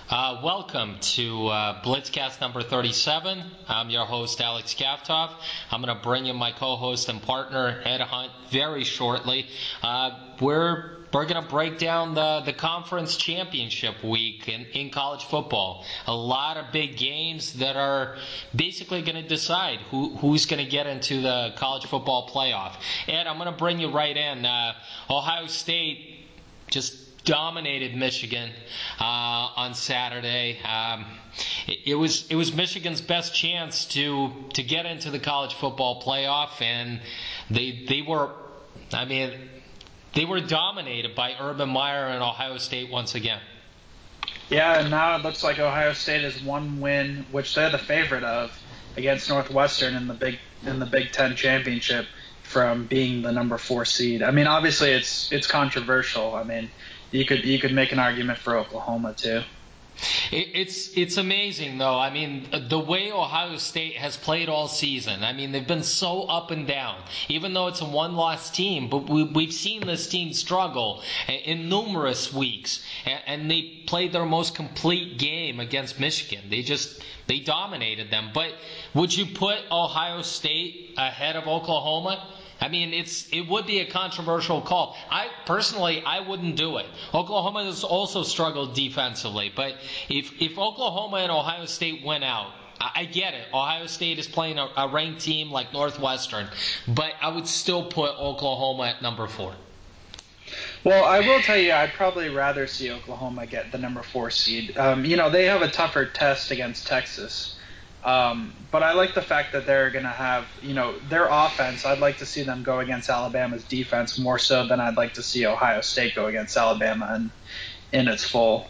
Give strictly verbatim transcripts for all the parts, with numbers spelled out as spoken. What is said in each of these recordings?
Uh, welcome to uh, Blitzcast number thirty-seven. I'm your host, Alex Kaftov. I'm going to bring in my co-host and partner, Ed Hunt, very shortly. Uh, we're we're going to break down the, the conference championship week in, in college football. A lot of big games that are basically going to decide who who's going to get into the college football playoff. Ed, I'm going to bring you right in. Uh, Ohio State just dominated Michigan uh, on Saturday. Um, it, it was it was Michigan's best chance to to get into the college football playoff, and they they were, I mean, they were dominated by Urban Meyer and Ohio State once again. Yeah, and now it looks like Ohio State has one win, which they're the favorite of, against Northwestern in the Big in the Big Ten championship, from being the number four seed. I mean, obviously it's it's controversial. I mean, you could you could make an argument for Oklahoma too. It, it's it's amazing though. I mean, the way Ohio State has played all season. I mean, they've been so up and down. Even though it's a one-loss team, but we, we've seen this team struggle in numerous weeks, and, and they played their most complete game against Michigan. They just they dominated them. But would you put Ohio State ahead of Oklahoma? I mean, it's it would be a controversial call. I personally, I wouldn't do it. Oklahoma has also struggled defensively, but if if Oklahoma and Ohio State win out, I, I get it. Ohio State is playing a, a ranked team like Northwestern, but I would still put Oklahoma at number four. Well, I will tell you, I'd probably rather see Oklahoma get the number four seed. Um, you know, they have a tougher test against Texas. Um, but I like the fact that they're going to have, you know, their offense. I'd like to see them go against Alabama's defense more so than I'd like to see Ohio State go against Alabama in, in its full.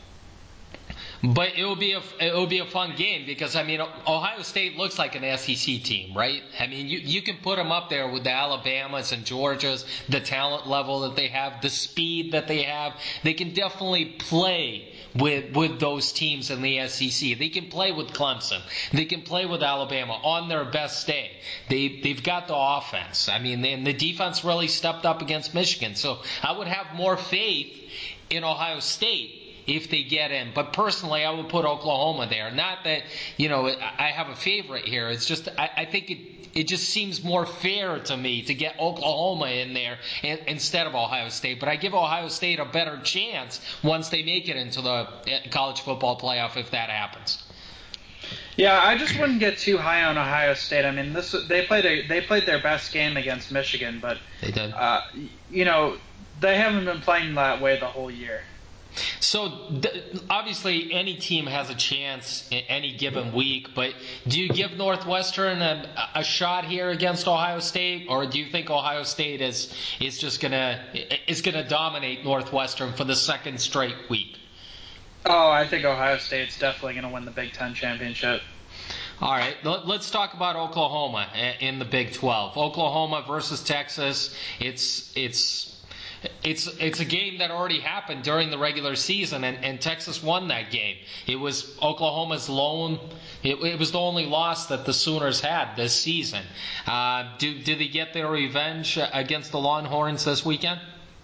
But it will be a it will be a fun game because I mean Ohio State looks like an S E C team, right? I mean you you can put them up there with the Alabamas and Georgias, the talent level that they have, the speed that they have. They can definitely play with with those teams in the S E C. They can play with Clemson. They can play with Alabama on their best day. They they've got the offense. I mean, and the defense really stepped up against Michigan. So I would have more faith in Ohio State if they get in. But personally, I would put Oklahoma there. Not that, you know, I have a favorite here. It's just I, I think it it just seems more fair to me to get Oklahoma in there in, instead of Ohio State. But I give Ohio State a better chance once they make it into the college football playoff if that happens. Yeah, I just wouldn't get too high on Ohio State. I mean, this they played a, they played their best game against Michigan, but they did. Uh, you know, they haven't been playing that way the whole year. So obviously any team has a chance in any given week, but do you give Northwestern a, a shot here against Ohio State, or do you think Ohio State is is just gonna is gonna dominate Northwestern for the second straight week? Oh, I think Ohio State's definitely going to win the Big Ten championship. All right, let's talk about Oklahoma in the Big twelve. Oklahoma versus Texas. It's it's. It's it's a game that already happened during the regular season, and, and Texas won that game. It was Oklahoma's lone. It, it was the only loss that the Sooners had this season. Uh, do did they get their revenge against the Longhorns this weekend?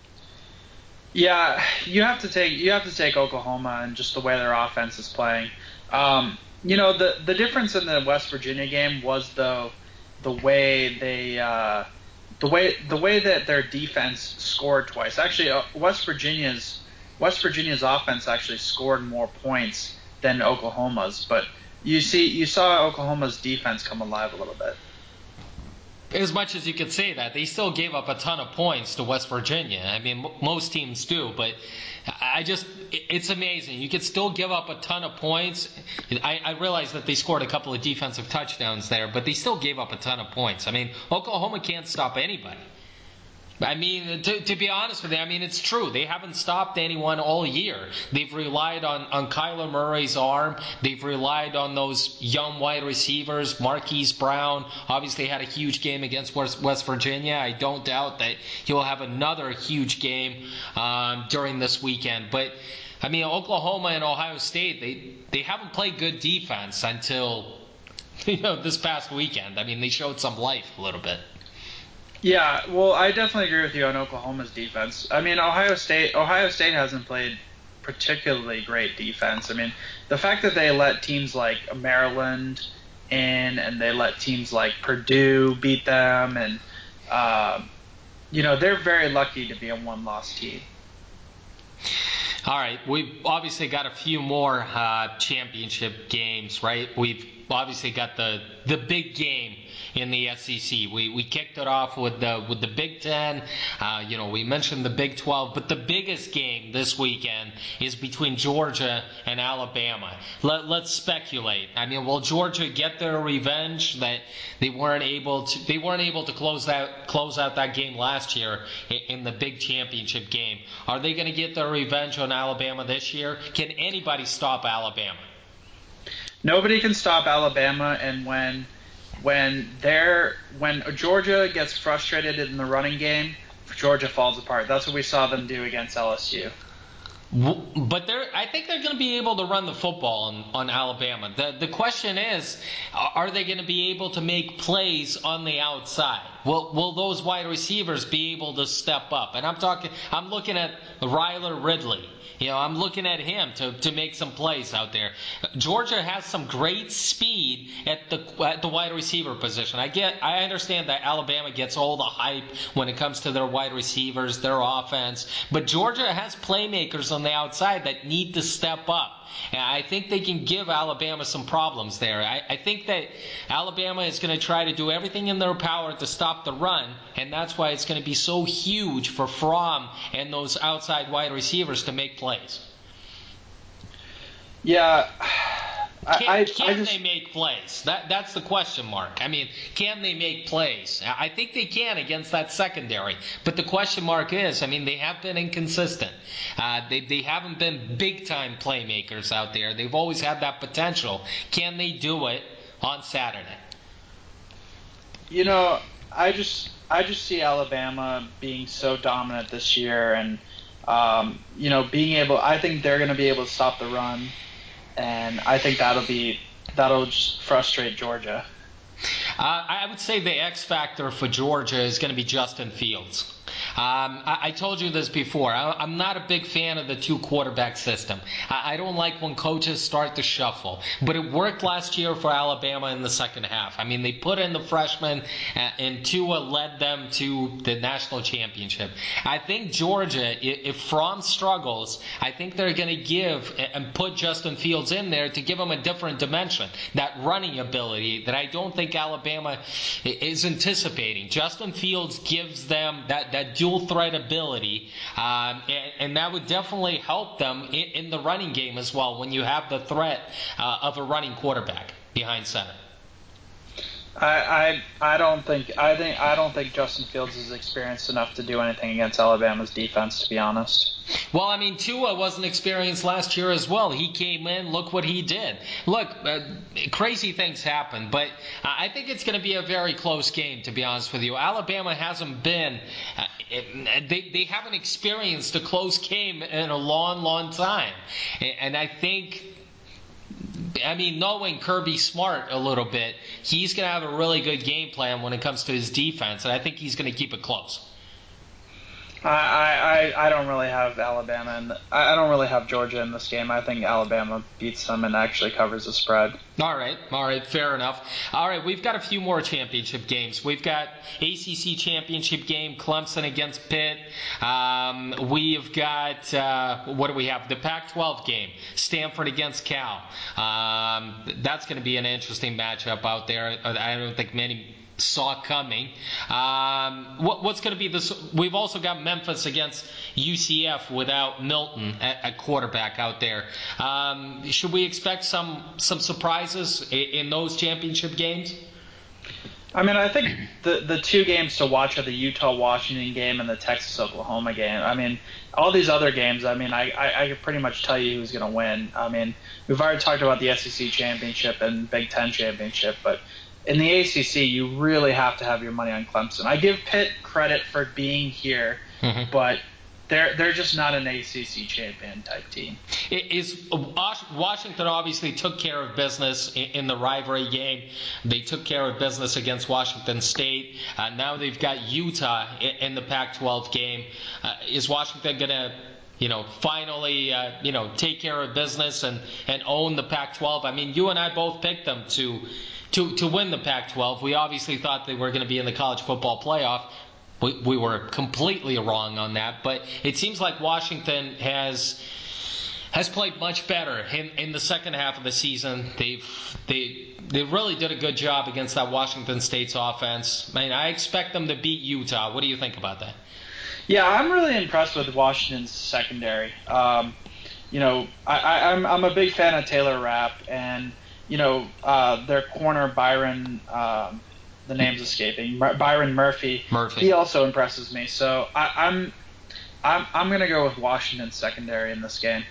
Yeah, you have to take you have to take Oklahoma and just the way their offense is playing. Um, you know, the the difference in the West Virginia game was though the way they. Uh, The way the way that their defense scored twice. Actually, uh, West Virginia's West Virginia's offense actually scored more points than Oklahoma's. But you see, you saw Oklahoma's defense come alive a little bit. As much as you could say that, they still gave up a ton of points to West Virginia. I mean, m- most teams do, but I just, it's amazing. You could still give up a ton of points. I, I realize that they scored a couple of defensive touchdowns there, but they still gave up a ton of points. I mean, Oklahoma can't stop anybody. I mean, to, to be honest with you, I mean, it's true. They haven't stopped anyone all year. They've relied on, on Kyler Murray's arm. They've relied on those young wide receivers. Marquise Brown obviously had a huge game against West, West Virginia. I don't doubt that he'll have another huge game um, during this weekend. But, I mean, Oklahoma and Ohio State, they, they haven't played good defense until, you know, this past weekend. I mean, they showed some life a little bit. Yeah, well, I definitely agree with you on Oklahoma's defense. I mean, Ohio State Ohio State hasn't played particularly great defense. I mean, the fact that they let teams like Maryland in and they let teams like Purdue beat them, and uh, you know, they're very lucky to be a one-loss team. All right, we've obviously got a few more uh, championship games, right? We've obviously got the the big game in the S E C. We we kicked it off with the with the Big Ten. Uh, you know, we mentioned the Big twelve, but the biggest game this weekend is between Georgia and Alabama. Let, let's speculate. I mean, will Georgia get their revenge that they weren't able to they weren't able to close out close out that game last year in, in the big championship game? Are they going to get their revenge on Alabama this year? Can anybody stop Alabama? Nobody can stop Alabama, and when when they're when Georgia gets frustrated in the running game, Georgia falls apart. That's what we saw them do against L S U. But they're, I think they're going to be able to run the football on, on Alabama. The the question is, are they going to be able to make plays on the outside? Will will those wide receivers be able to step up? And I'm talking, I'm looking at Ryler Ridley. You know, I'm looking at him to, to make some plays out there. Georgia has some great speed at the at the wide receiver position. I get, I understand that Alabama gets all the hype when it comes to their wide receivers, their offense, but Georgia has playmakers on the outside that need to step up. And I think they can give Alabama some problems there. I, I think that Alabama is going to try to do everything in their power to stop the run, and that's why it's going to be so huge for Fromm and those outside wide receivers to make plays. Yeah. Can, I, can I just, they make plays? That That's the question mark. I mean, can they make plays? I think they can against that secondary. But the question mark is, I mean, they have been inconsistent. Uh, they, they haven't been big-time playmakers out there. They've always had that potential. Can they do it on Saturday? You know, I just I just see Alabama being so dominant this year, and um, you know, being able. I think they're going to be able to stop the run. And I think that'll be that'll just frustrate Georgia. Uh, I would say the X factor for Georgia is going to be Justin Fields. Um, I, I told you this before. I, I'm not a big fan of the two quarterback system. I, I don't like when coaches start to shuffle. But it worked last year for Alabama in the second half. I mean, they put in the freshman, uh, and Tua led them to the national championship. I think Georgia, if, if Fromm struggles, I think they're going to give and put Justin Fields in there to give him a different dimension, that running ability that I don't think Alabama is anticipating. Justin Fields gives them that, that dual threat ability, um, and, and that would definitely help them in, in the running game as well when you have the threat uh, of a running quarterback behind center. I, I I don't think I think I don't think Justin Fields is experienced enough to do anything against Alabama's defense, to be honest. Well, I mean, Tua wasn't experienced last year as well. He came in, look what he did. Look, uh, crazy things happen, but I think it's going to be a very close game, to be honest with you. Alabama hasn't been, uh, they, they haven't experienced a close game in a long, long time. And I think, I mean, knowing Kirby Smart a little bit, he's going to have a really good game plan when it comes to his defense, and I think he's going to keep it close. I, I, I don't really have Alabama and I don't really have Georgia in this game. I think Alabama beats them and actually covers the spread. All right, all right, fair enough. All right, we've got a few more championship games. We've got A C C championship game, Clemson against Pitt. Um, we've got, uh, what do we have? The Pac twelve game, Stanford against Cal. Um, that's going to be an interesting matchup out there. I don't think many saw coming. Um, what, what's going to be this? We've also got Memphis against U C F without Milton at, at quarterback out there. Um, should we expect some some surprises in, in those championship games? I mean, I think the the two games to watch are the Utah-Washington game and the Texas-Oklahoma game. I mean, all these other games, I mean, I, I, I can pretty much tell you who's going to win. I mean, we've already talked about the S E C championship and Big Ten championship, but in the A C C, you really have to have your money on Clemson. I give Pitt credit for being here, mm-hmm. but they're they're just not an A C C champion type team. Is Washington obviously took care of business in the rivalry game. They took care of business against Washington State. Uh, now they've got Utah in the Pac twelve game. Uh, is Washington going to you know, finally, uh, you know, take care of business and, and own the Pac twelve. I mean, you and I both picked them to to to win the Pac twelve. We obviously thought they were going to be in the college football playoff. We, we were completely wrong on that, but it seems like Washington has has played much better in, in the second half of the season. They've they they really did a good job against that Washington State's offense. I mean, I expect them to beat Utah. What do you think about that? Yeah, I'm really impressed with Washington's secondary. Um, you know, I, I, I'm I'm a big fan of Taylor Rapp, and you know, uh, their corner Byron. Um, the name's escaping. Byron Murphy. Murphy. He also impresses me. So I, I'm I'm I'm gonna go with Washington's secondary in this game.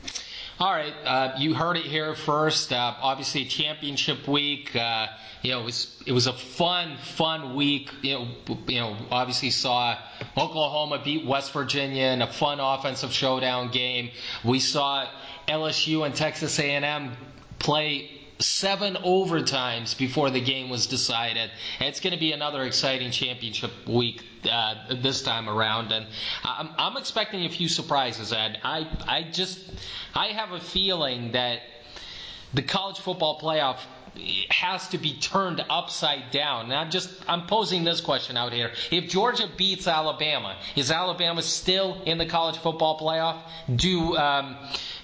All right, uh, you heard it here first. Uh, obviously, championship week. Uh, you know, it was it was a fun, fun week. You know, you know, obviously saw Oklahoma beat West Virginia in a fun offensive showdown game. We saw L S U and Texas A and M play seven overtimes before the game was decided. And it's going to be another exciting championship week uh, this time around, and I'm, I'm expecting a few surprises, Ed. I I just I have a feeling that the college football playoff has to be turned upside down. And I'm just I'm posing this question out here: if Georgia beats Alabama, is Alabama still in the college football playoff? Do um,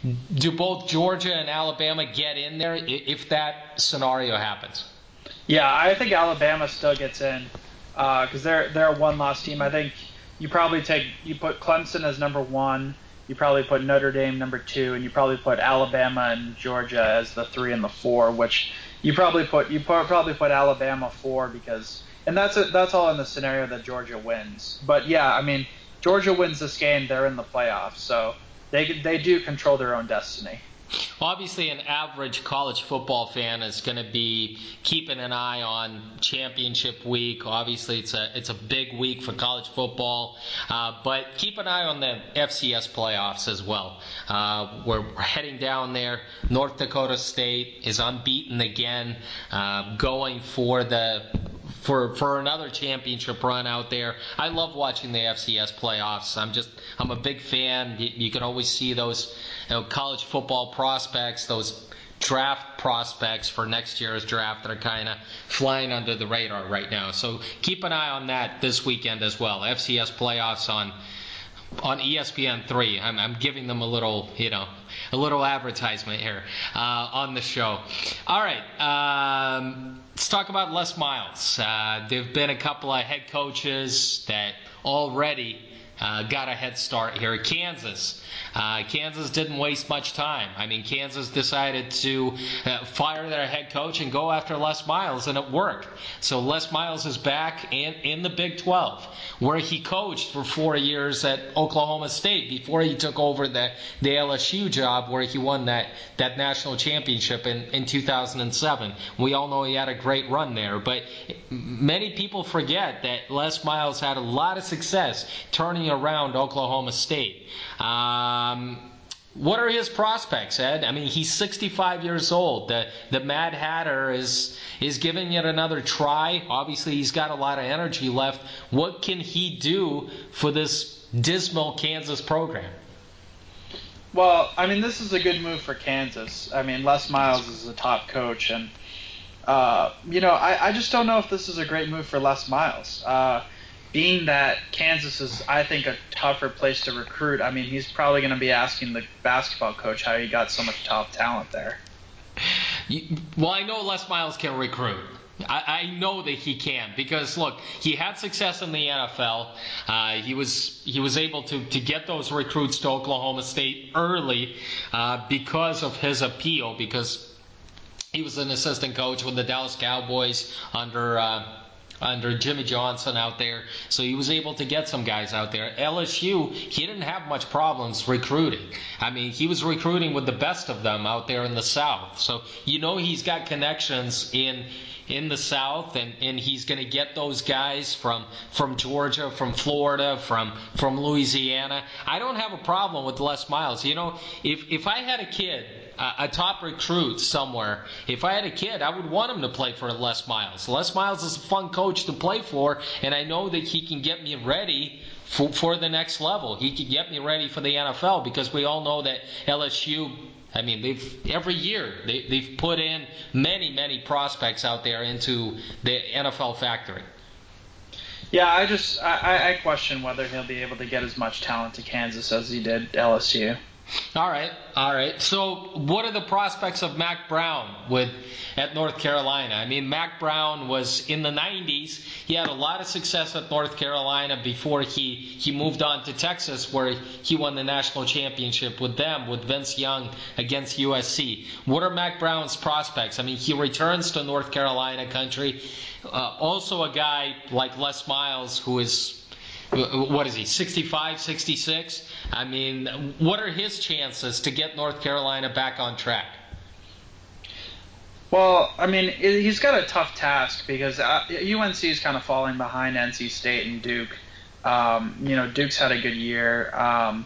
do both Georgia and Alabama get in there if that scenario happens? Yeah, I think Alabama still gets in because uh, they're they're a one-loss team. I think you probably take you put Clemson as number one, you probably put Notre Dame number two, and you probably put Alabama and Georgia as the three and the four. Which you probably put you put, probably put Alabama four because and that's a, that's all in the scenario that Georgia wins. But yeah, I mean Georgia wins this game, they're in the playoffs, so they they do control their own destiny. Obviously, an average college football fan is going to be keeping an eye on championship week. Obviously, it's a it's a big week for college football, uh, but keep an eye on the F C S playoffs as well. Uh, we're, we're heading down there. North Dakota State is unbeaten again, uh, going for the for for another championship run out there. I love watching the F C S playoffs. I'm just I'm a big fan. You, you can always see those you know, college football prospects, those draft prospects for next year's draft that are kind of flying under the radar right now. So keep an eye on that this weekend as well. F C S playoffs on on E S P N three. I'm, I'm giving them a little, you know, a little advertisement here uh, on the show. All right, um, let's talk about Les Miles. Uh, there've been a couple of head coaches that already uh, got a head start here. Kansas. Uh, Kansas didn't waste much time. I mean, Kansas decided to uh, fire their head coach and go after Les Miles, and it worked. So Les Miles is back in, in the Big twelve, where he coached for four years at Oklahoma State before he took over the, the L S U job, where he won that, that national championship in, in two thousand seven. We all know he had a great run there, but many people forget that Les Miles had a lot of success turning around Oklahoma State. Um, what are his prospects, Ed? I mean, he's sixty-five years old. The the Mad Hatter is is giving it another try. Obviously, he's got a lot of energy left. What can he do for this dismal Kansas program? Well, I mean, this is a good move for Kansas. I mean, Les Miles is a top coach, and uh, you know, I, I just don't know if this is a great move for Les Miles. Uh, Being that Kansas is, I think, a tougher place to recruit, I mean, he's probably going to be asking the basketball coach how he got so much top talent there. Well, I know Les Miles can recruit. I, I know that he can because, look, he had success in the N F L. Uh, he was he was able to, to get those recruits to Oklahoma State early uh, because of his appeal, because he was an assistant coach with the Dallas Cowboys under uh, under Jimmy Johnson out there, so he was able to get some guys out there. L S U, he didn't have much problems recruiting. I mean, he was recruiting with the best of them out there in the South, so you know he's got connections in in the South, and, and he's going to get those guys from from Georgia, from Florida, from from Louisiana. I don't have a problem with Les Miles. You know, if if I had a kid, a top recruit somewhere, if I had a kid, I would want him to play for Les Miles. Les Miles is a fun coach to play for, and I know that he can get me ready for, for the next level. He could get me ready for the N F L, because we all know that L S U, I mean, they've every year they, they've put in many, many prospects out there into the N F L factory. Yeah, I just I, I question whether he'll be able to get as much talent to Kansas as he did L S U. All right, all right. So, what are the prospects of Mack Brown with at North Carolina? I mean, Mack Brown was in the nineties. He had a lot of success at North Carolina before he, he moved on to Texas, where he won the national championship with them, with Vince Young against U S C. What are Mack Brown's prospects? I mean, he returns to North Carolina country. Uh, also, a guy like Les Miles, who is, what is he, sixty-five, sixty-six? I mean, what are his chances to get North Carolina back on track? Well, I mean, he's got a tough task because U N C is kind of falling behind N C State and Duke. Um, you know, Duke's had a good year. Um,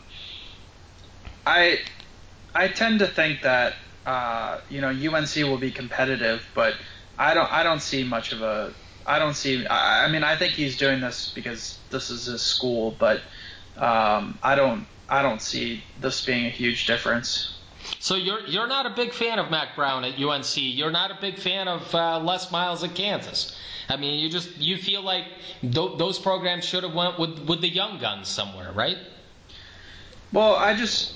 I I tend to think that uh, you know U N C will be competitive, but I don't I don't see much of a I don't see I, I mean I think he's doing this because this is his school, but um, I don't I don't see this being a huge difference. So you're you're not a big fan of Mack Brown at U N C. You're not a big fan of uh, Les Miles at Kansas. I mean, you just you feel like th- those programs should have went with with the young guns somewhere, right? Well, I just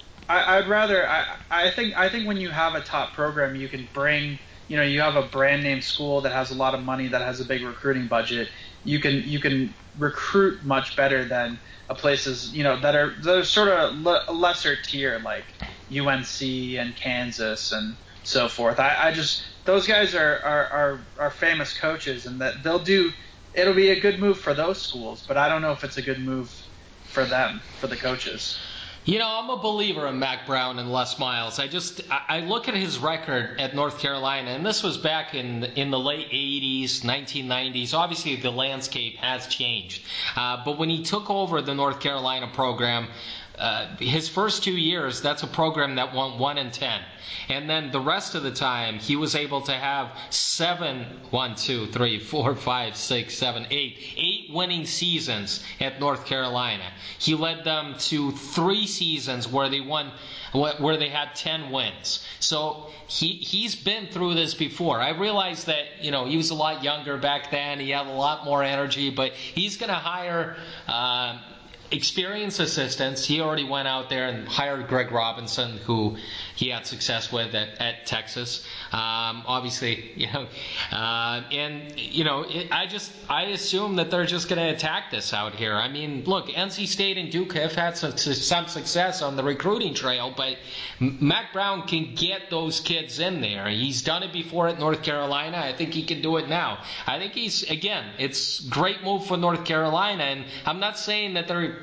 I, I'd rather I, I think I think when you have a top program, you can bring you know you have a brand name school that has a lot of money, that has a big recruiting budget. You can you can recruit much better than a places you know that are that are sort of le- lesser tier like U N C and Kansas and so forth. I, I just those guys are, are, are, are famous coaches, and that they'll do it'll be a good move for those schools, but I don't know if it's a good move for them, for the coaches. You know, I'm a believer in Mack Brown and Les Miles. I just I look at his record at North Carolina, and this was back in in the late eighties, nineteen nineties. Obviously, the landscape has changed, uh, but when he took over the North Carolina program, Uh, his first two years, that's a program that won one and ten, and then the rest of the time he was able to have seven, one, two, three, four, five, six, seven, eight, eight winning seasons at North Carolina. He led them to three seasons where they won, where they had ten wins. So he he's been through this before. I realize that you know he was a lot younger back then. He had a lot more energy, but he's going to hire. Uh, Experienced assistants. He already went out there and hired Greg Robinson, who he had success with at, at Texas. Um, obviously, you know, uh, and you know, it, I just I assume that they're just going to attack this out here. I mean, look, N C State and Duke have had some, some success on the recruiting trail, but Mack Brown can get those kids in there. He's done it before at North Carolina. I think he can do it now. I think he's again, it's a great move for North Carolina, and I'm not saying that they're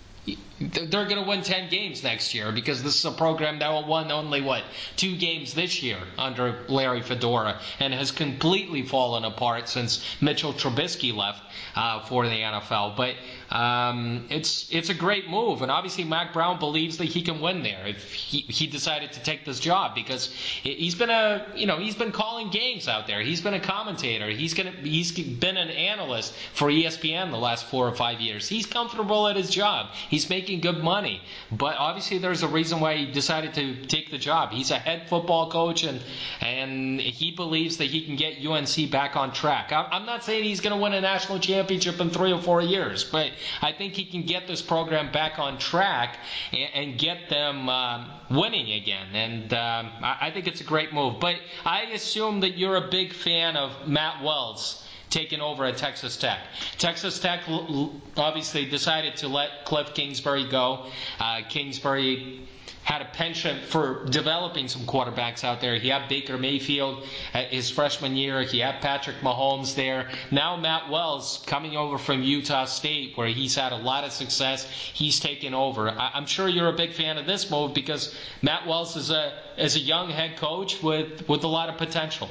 they're going to win ten games next year, because this is a program that won only, what, two games this year under Larry Fedora and has completely fallen apart since Mitchell Trubisky left uh, for the N F L. But um, it's it's a great move, and obviously Mack Brown believes that he can win there if he, he decided to take this job, because he's been a you know he's been calling games out there. He's been a commentator. He's gonna he's been an analyst for E S P N the last four or five years. He's comfortable at his job. He's making good money, but obviously there's a reason why he decided to take the job. He's a head football coach, and and he believes that he can get U N C back on track. I'm not saying he's going to win a national championship in three or four years, but I think he can get this program back on track and, and get them um, winning again. And um, I, I think it's a great move. But I assume that you're a big fan of Matt Wells taken over at Texas Tech. Texas Tech obviously decided to let Cliff Kingsbury go. Uh, Kingsbury had a penchant for developing some quarterbacks out there. He had Baker Mayfield his freshman year. He had Patrick Mahomes there. Now Matt Wells coming over from Utah State, where he's had a lot of success. He's taken over. I- I'm sure you're a big fan of this move, because Matt Wells is a is a young head coach with, with a lot of potential.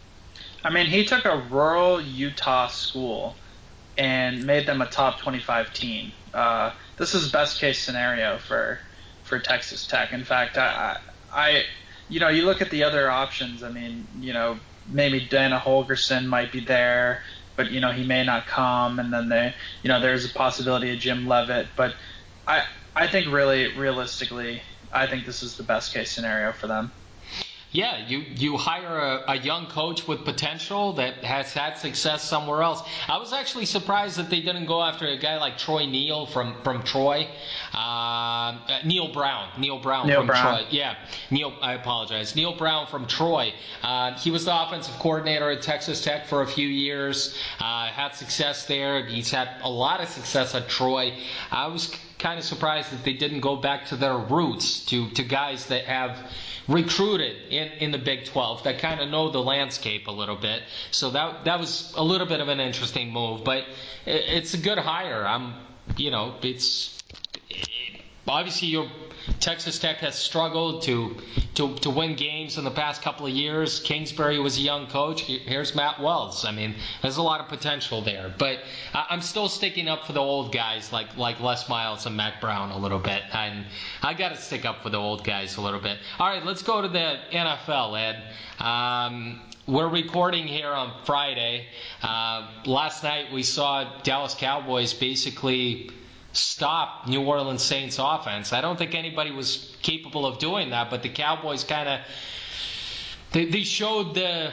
I mean, he took a rural Utah school and made them a top twenty-five team. Uh, this is best case scenario for for Texas Tech. In fact, I, I, you know, you look at the other options. I mean, you know, maybe Dana Holgerson might be there. but you know he may not come, and then they, you know, there's a possibility of Jim Levitt. But I I think really realistically, I think this is the best case scenario for them. Yeah, you, you hire a, a young coach with potential that has had success somewhere else. I was actually surprised that they didn't go after a guy like Troy Neal from, from Troy. Uh, Neil Brown. Neil Brown Neil from Brown. Troy. Yeah, Neil, I apologize. Neil Brown from Troy. Uh, he was the offensive coordinator at Texas Tech for a few years. Uh, had success there. He's had a lot of success at Troy. I was kind of surprised that they didn't go back to their roots, to, to guys that have recruited in, in the Big twelve, that kind of know the landscape a little bit. So that that was a little bit of an interesting move, but it, it's a good hire. I'm, you know, it's it, obviously your Texas Tech has struggled to, to to win games in the past couple of years. Kingsbury was a young coach. Here's Matt Wells. I mean, there's a lot of potential there. But I'm still sticking up for the old guys like like Les Miles and Mac Brown a little bit. And I got to stick up for the old guys a little bit. All right, let's go to the N F L, Ed. Um, we're recording here on Friday. Uh, last night we saw Dallas Cowboys basically stop New Orleans Saints offense. I don't think anybody was capable of doing that, but the Cowboys kind of they, they showed the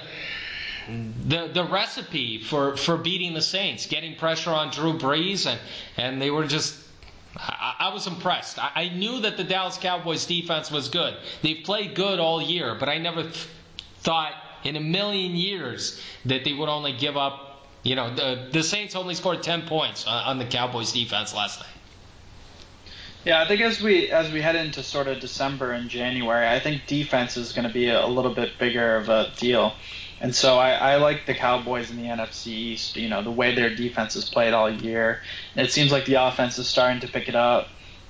the the recipe for, for beating the Saints, getting pressure on Drew Brees, and, and they were just I, I was impressed. I, I knew that the Dallas Cowboys defense was good. They've played good all year, but I never th- thought in a million years that they would only give up. You know, the, the Saints only scored ten points on, on the Cowboys defense last night. Yeah, I think as we as we head into sort of December and January, I think defense is going to be a, a little bit bigger of a deal. And so I, I like the Cowboys in the N F C East, you know, the way their defense has played all year. And it seems like the offense is starting to pick it up.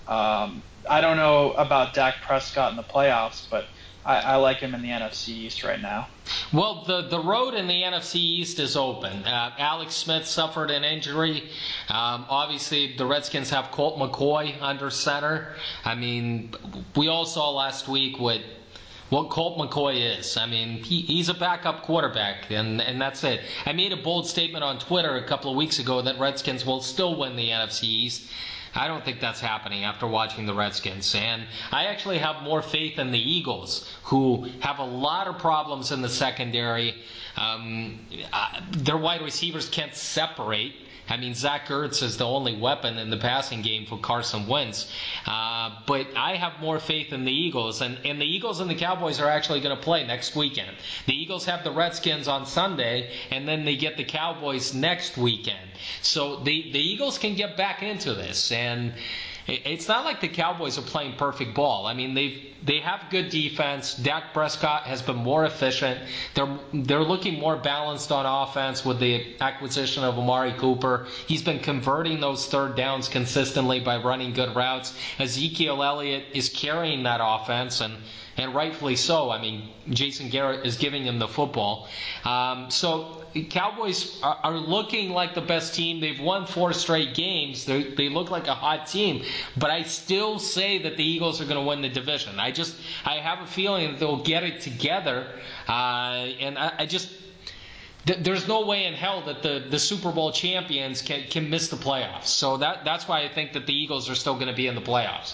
Um, I don't know about Dak Prescott in the playoffs, but I, I like him in the N F C East right now. Well, the, the road in the N F C East is open. Uh, Alex Smith suffered an injury. Um, obviously, the Redskins have Colt McCoy under center. I mean, we all saw last week what what Colt McCoy is. I mean, he, he's a backup quarterback, and, and that's it. I made a bold statement on Twitter a couple of weeks ago that Redskins will still win the N F C East. I don't think that's happening after watching the Redskins. And I actually have more faith in the Eagles, who have a lot of problems in the secondary. Um, uh, their wide receivers can't separate. I mean, Zach Ertz is the only weapon in the passing game for Carson Wentz. Uh, but I have more faith in the Eagles. And, and the Eagles and the Cowboys are actually going to play next weekend. The Eagles have the Redskins on Sunday, and then they get the Cowboys next weekend. So the, the Eagles can get back into this. And it's not like the Cowboys are playing perfect ball. I mean, they they have good defense. Dak Prescott has been more efficient. They're they're looking more balanced on offense with the acquisition of Amari Cooper. He's been converting those third downs consistently by running good routes. Ezekiel Elliott is carrying that offense, and and rightfully so. I mean, Jason Garrett is giving him the football. Um, so Cowboys are, are looking like the best team. They've won four straight games. They they look like a hot team. But I still say that the Eagles are going to win the division. I just I have a feeling that they'll get it together. Uh, and I, I just th- there's no way in hell that the, the Super Bowl champions can can miss the playoffs. So that that's why I think that the Eagles are still going to be in the playoffs.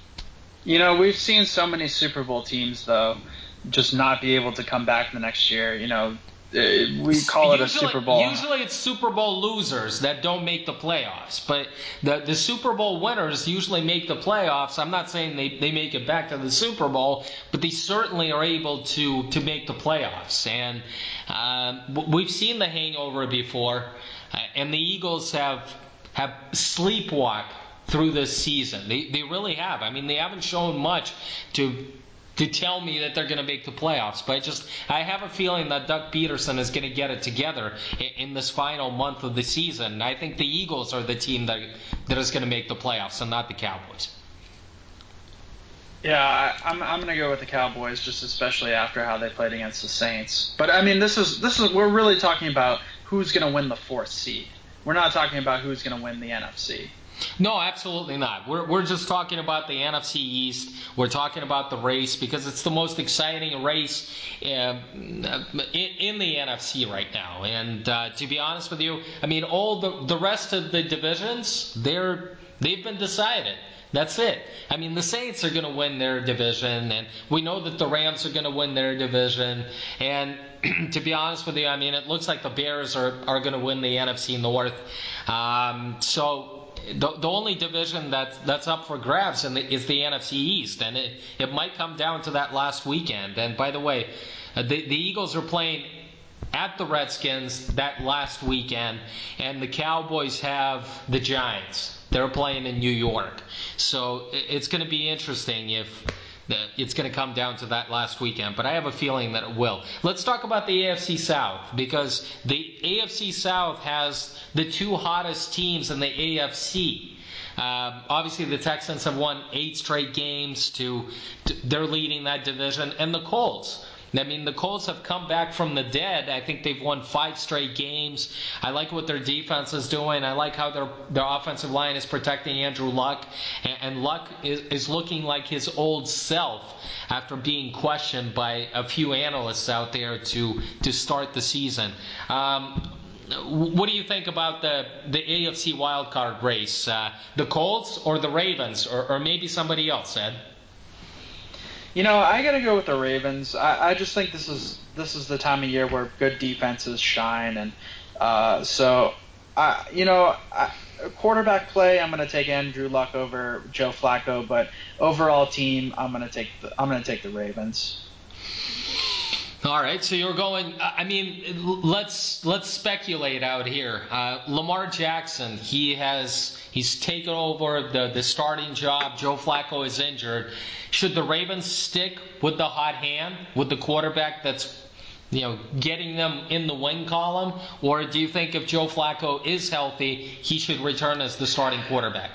You know, we've seen so many Super Bowl teams, though, just not be able to come back the next year. You know, we call it usually, a Super Bowl. Usually it's Super Bowl losers that don't make the playoffs. But the, the Super Bowl winners usually make the playoffs. I'm not saying they, they make it back to the Super Bowl, but they certainly are able to, to make the playoffs. And um, we've seen the hangover before, uh, and the Eagles have have sleepwalked through this season. They they really have. I mean, they haven't shown much to to tell me that they're going to make the playoffs. But I just I have a feeling that Doug Peterson is going to get it together in, in this final month of the season. I think the Eagles are the team that that is going to make the playoffs, and not the Cowboys. Yeah, I, I'm I'm going to go with the Cowboys, just especially after how they played against the Saints. But I mean, this is this is we're really talking about who's going to win the fourth seed. We're not talking about who's going to win the N F C. No, absolutely not. We're, we're just talking about the N F C East. We're talking about the race because it's the most exciting race uh, in, in the N F C right now. And uh, to be honest with you, I mean, all the, the rest of the divisions, they're, they've been decided. That's it. I mean, the Saints are going to win their division, and we know that the Rams are going to win their division. And to be honest with you, I mean, it looks like the Bears are, are going to win the N F C North. Um, so... The, the only division that's, that's up for grabs in the, is the N F C East, and it, it might come down to that last weekend. And by the way, uh, the, the Eagles are playing at the Redskins that last weekend, and the Cowboys have the Giants. They're playing in New York. So it, it's going to be interesting if it's going to come down to that last weekend, but I have a feeling that it will. Let's talk about the A F C South, because the A F C South has the two hottest teams in the A F C. Um, obviously, the Texans have won eight straight games. To, to they're leading that division, and the Colts. I mean, the Colts have come back from the dead. I think they've won five straight games. I like what their defense is doing. I like how their their offensive line is protecting Andrew Luck. And, and Luck is, is looking like his old self after being questioned by a few analysts out there to, to start the season. Um, what do you think about the, the A F C wildcard race? Uh, the Colts or the Ravens, or, or maybe somebody else, Ed? You know, I got to go with the Ravens. I, I just think this is this is the time of year where good defenses shine, and uh, so I, you know, I, quarterback play, I'm going to take Andrew Luck over Joe Flacco, but overall team, I'm going to take the I'm going to take the Ravens. All right, so you're going. I mean, let's let's speculate out here. Uh, Lamar Jackson, he has he's taken over the the starting job. Joe Flacco is injured. Should the Ravens stick with the hot hand, with the quarterback that's, you know, getting them in the win column, or do you think if Joe Flacco is healthy, he should return as the starting quarterback?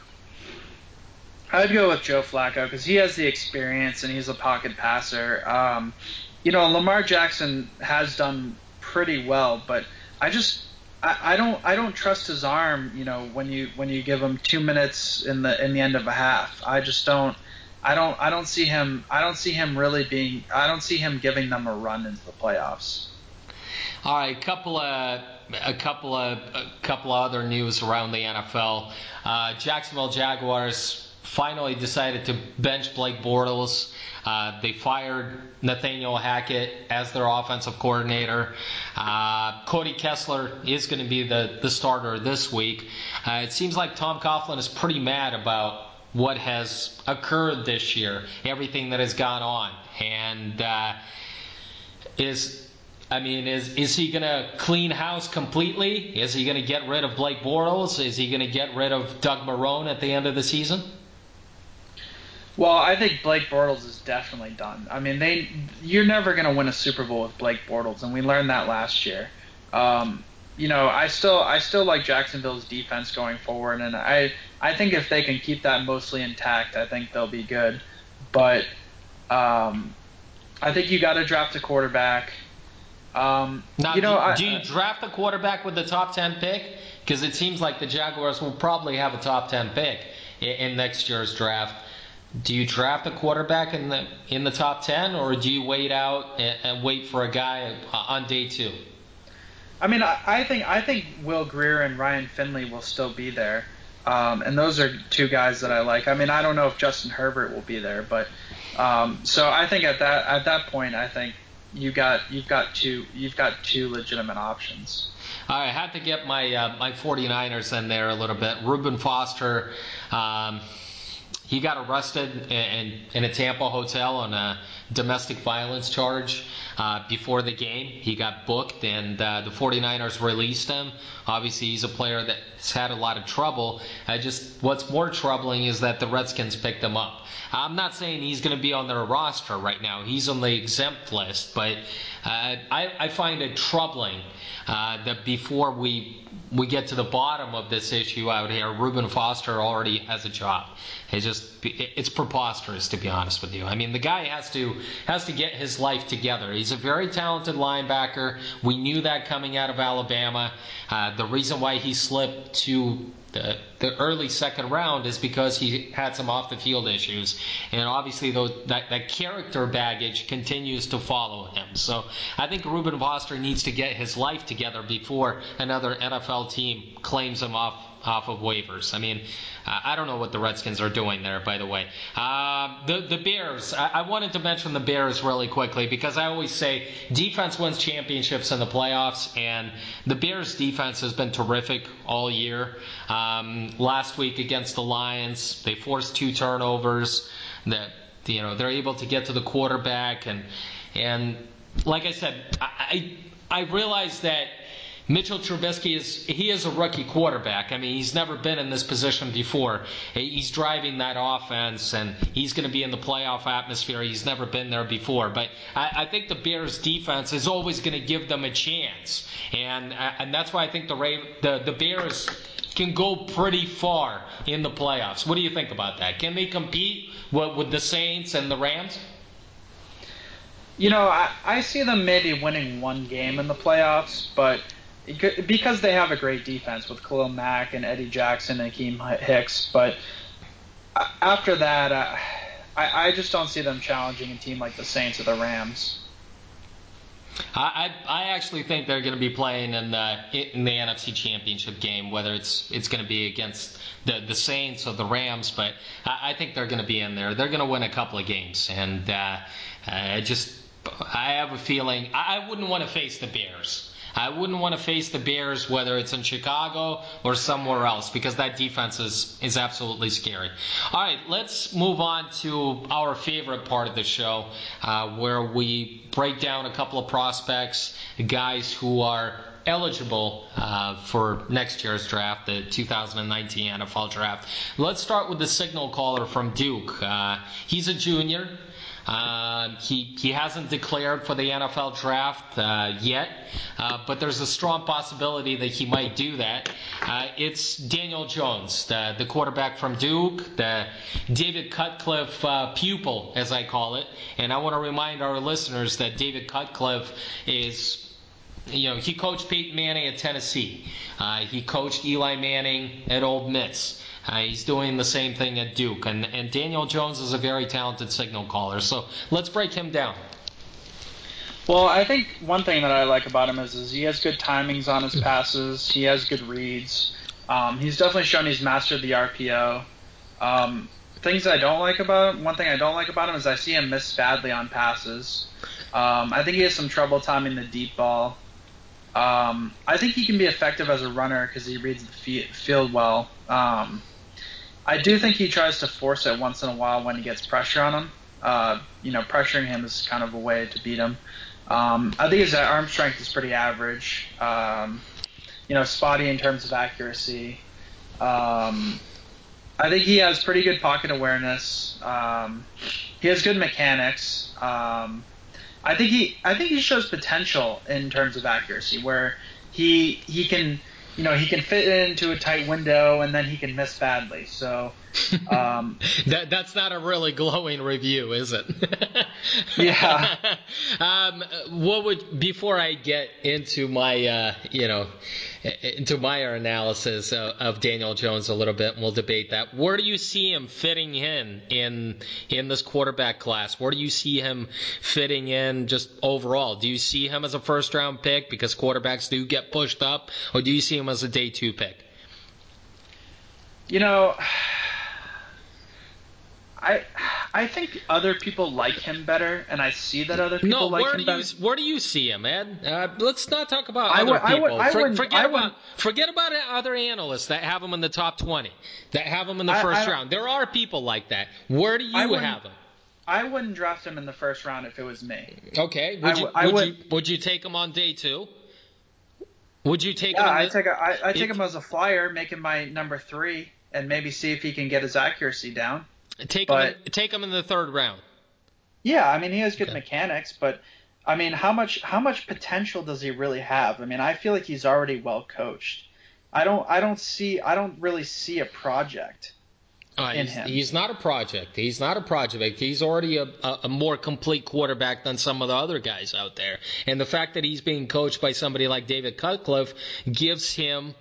I'd go with Joe Flacco because he has the experience and he's a pocket passer. Um, you know, Lamar Jackson has done pretty well, but I just I, I don't I don't trust his arm. You know, when you when you give him two minutes in the in the end of a half, I just don't. I don't I don't see him I don't see him really being I don't see him giving them a run into the playoffs. All right, couple of a couple of a couple of other news around the N F L. Uh, Jacksonville Jaguars finally decided to bench Blake Bortles. Uh, they fired Nathaniel Hackett as their offensive coordinator. Uh, Cody Kessler is going to be the, the starter this week. Uh, it seems like Tom Coughlin is pretty mad about what has occurred this year, everything that has gone on. And uh, is, I mean, is is he going to clean house completely? Is he going to get rid of Blake Bortles? Is he going to get rid of Doug Marrone at the end of the season? Well, I think Blake Bortles is definitely done. I mean, they you're never going to win a Super Bowl with Blake Bortles, and we learned that last year. Um, you know, I still I still like Jacksonville's defense going forward, and I I think if they can keep that mostly intact, I think they'll be good. But um, I think you got to draft a quarterback. Um, now, you know, do, I, do you draft a quarterback with the top ten pick? Because it seems like the Jaguars will probably have a top ten pick in, in next year's draft. Do you draft a quarterback in the in the top ten, or do you wait out and, and wait for a guy on day two? I mean, I, I think I think Will Grier and Ryan Finley will still be there, um, and those are two guys that I like. I mean, I don't know if Justin Herbert will be there, but um, so I think at that at that point, I think you got you've got two you've got two legitimate options. I had to get my uh, my 49ers in there a little bit. Reuben Foster. Um, He got arrested in, in a Tampa hotel on a domestic violence charge uh, before the game. He got booked, and uh, the 49ers released him. Obviously, he's a player that's had a lot of trouble. I just what's more troubling is that the Redskins picked him up. I'm not saying he's going to be on their roster right now. He's on the exempt list, but uh, I, I find it troubling uh, that before we we get to the bottom of this issue out here, Reuben Foster already has a job. It's just it's preposterous, to be honest with you. I mean, the guy has to has to get his life together. He's a very talented linebacker. We knew that coming out of Alabama. Uh, the reason why he slipped to the, the early second round is because he had some off the field issues, and obviously those, that that character baggage continues to follow him. So I think Reuben Foster needs to get his life together before another N F L team claims him off off of waivers. I mean, uh, I don't know what the Redskins are doing there, by the way. Uh, the the Bears. I, I wanted to mention the Bears really quickly because I always say defense wins championships in the playoffs, and the Bears' defense has been terrific all year. Um, last week against the Lions, they forced two turnovers. That you know they're able to get to the quarterback, and and like I said, I I, I realize that Mitchell Trubisky is he is a rookie quarterback. I mean, he's never been in this position before. He's driving that offense, and he's going to be in the playoff atmosphere. He's never been there before. But I, I think the Bears' defense is always going to give them a chance, and and that's why I think the the, the Bears can go pretty far in the playoffs. What do you think about that? Can they compete with, with the Saints and the Rams? You know, I, I see them maybe winning one game in the playoffs, but because they have a great defense with Khalil Mack and Eddie Jackson and Akeem Hicks. But after that, uh, I, I just don't see them challenging a team like the Saints or the Rams. I I actually think they're going to be playing in the in the N F C Championship game, whether it's it's going to be against the the Saints or the Rams. But I, I think they're going to be in there. They're going to win a couple of games, and uh, I just I have a feeling I, I wouldn't want to face the Bears. I wouldn't want to face the Bears, whether it's in Chicago or somewhere else, because that defense is, is absolutely scary. All right, let's move on to our favorite part of the show, uh, where we break down a couple of prospects, guys who are eligible uh, for next year's draft, the two thousand nineteen N F L draft. Let's start with the signal caller from Duke. Uh, he's a junior. Uh, he he hasn't declared for the N F L draft uh, yet, uh, but there's a strong possibility that he might do that. Uh, it's Daniel Jones, the, the quarterback from Duke, the David Cutcliffe uh, pupil, as I call it. And I want to remind our listeners that David Cutcliffe is, you know, he coached Peyton Manning at Tennessee. Uh, he coached Eli Manning at Ole Miss. Uh, he's doing the same thing at Duke. And, and Daniel Jones is a very talented signal caller. So let's break him down. Well, I think one thing that I like about him is, is he has good timings on his passes. He has good reads. Um, he's definitely shown he's mastered the R P O. Um, things I don't like about him, one thing I don't like about him is I see him miss badly on passes. Um, I think he has some trouble timing the deep ball. Um, I think he can be effective as a runner because he reads the field well. Um, I do think he tries to force it once in a while when he gets pressure on him. Uh, you know, pressuring him is kind of a way to beat him. Um, I think his arm strength is pretty average. Um, you know, spotty in terms of accuracy. Um, I think he has pretty good pocket awareness. Um, he has good mechanics. Um, I think he, I think he shows potential in terms of accuracy, where he he can. You know, he can fit into a tight window, and then he can miss badly. So um, that that's not a really glowing review, is it? Yeah. um, what would before I get into my uh, you know into my analysis of, of Daniel Jones a little bit, and we'll debate that. Where do you see him fitting in in in this quarterback class? Where do you see him fitting in just overall? Do you see him as a first round pick because quarterbacks do get pushed up, or do you see him as a day two pick? You know, I I think other people like him better, and I see that other people no, like where him do better. You, where do you see him, Ed? Uh, let's not talk about I other would, people. I would, I For, wouldn't, forget I about wouldn't, forget about other analysts that have him in the top twenty, that have him in the I, first I, round. There are people like that. Where do you have him? I wouldn't draft him in the first round if it was me. Okay. Would you I, I would, would, you would you take him on day two? Would you take yeah, him? I the, take a, I, I take if, him as a flyer, make him my number three, and maybe see if he can get his accuracy down. Take but, him. In, take him in the third round. Yeah, I mean he has good okay. mechanics, but I mean how much how much potential does he really have? I mean I feel like he's already well coached. I don't I don't see I don't really see a project. Uh, in he's, him. he's not a project. He's not a project. He's already a, a, a more complete quarterback than some of the other guys out there. And the fact that he's being coached by somebody like David Cutcliffe gives him